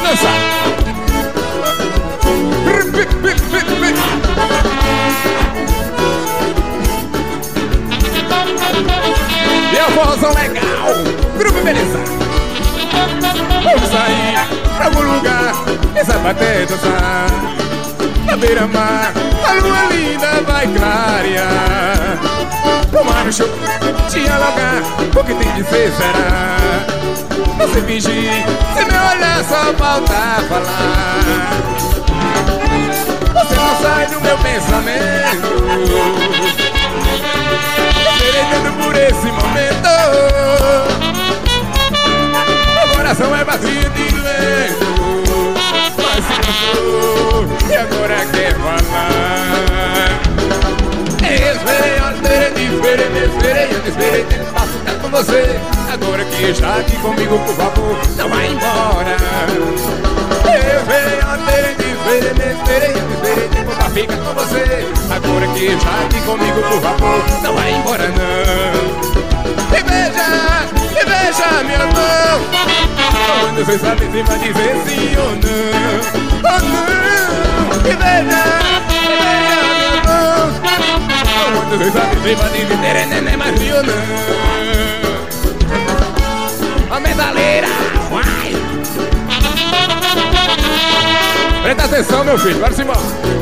dançar. E a vozão legal, grupo Beleza. Vamos sair pra algum lugar e sabater e dançar. Na beira-mar, a lua linda vai clarear. Tomar um show, dialogar, o que tem de ser será. Você fingir, se meu olhar só falta falar. Você não sai do meu pensamento. Esperando por esse momento. Meu coração é vazio de lento. Mas se cansou e agora quer falar. Esperei tempo pra ficar com você. Agora que está aqui comigo, por favor, não vai embora. Esperei tempo pra ficar com você. Agora que está aqui comigo, por favor, não vai embora não. E beija minha mão. Quando você sabe se vai dizer sim ou não. Oh não. E beija minha mão. Quando você sabe se vai dizer neném, mas sim ou não. A medalheira, vai! Presta atenção, meu filho, bora embora.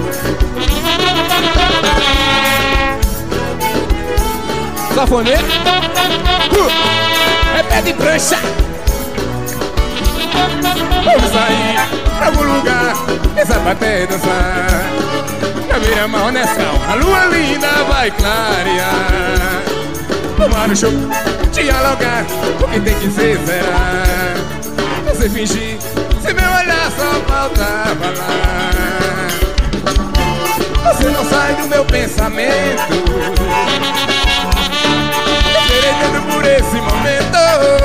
Safoneiro, é pé de prancha. Vamos sair pra algum lugar e sabater e dançar. Na beira-mar, Nescau, a lua linda vai clarear. Tomar um show, dialogar, o que tem que ser será. Você fingir, se meu olhar só falta falar. Você não sai do meu pensamento. Esperando por esse momento.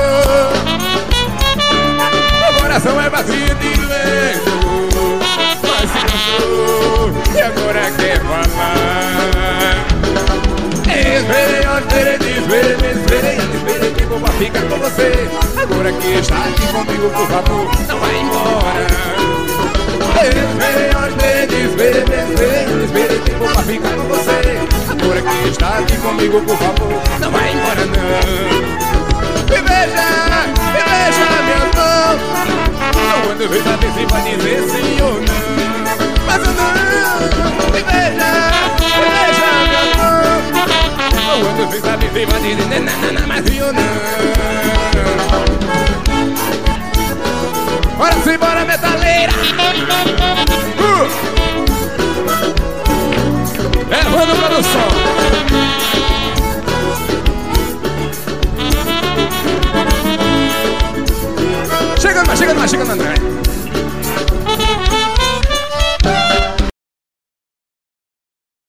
Meu coração é vazio de lento. Mas se cansou e agora quer falar. Esperei tempo pra ficar com você. Agora que está aqui comigo, por favor, não vai embora. Esperei tempo pra ficar com você. Agora que está aqui comigo, por favor, não vai embora não. E beija minha mão. Quando eu vejo a ver se vai dizer sim ou não. Mas eu não. E beija minha mão. Quando eu vejo a ver se vai dizer nanana, mas eu não. Bora sim, bora metaleira. Levando produção. Chegando mais, André.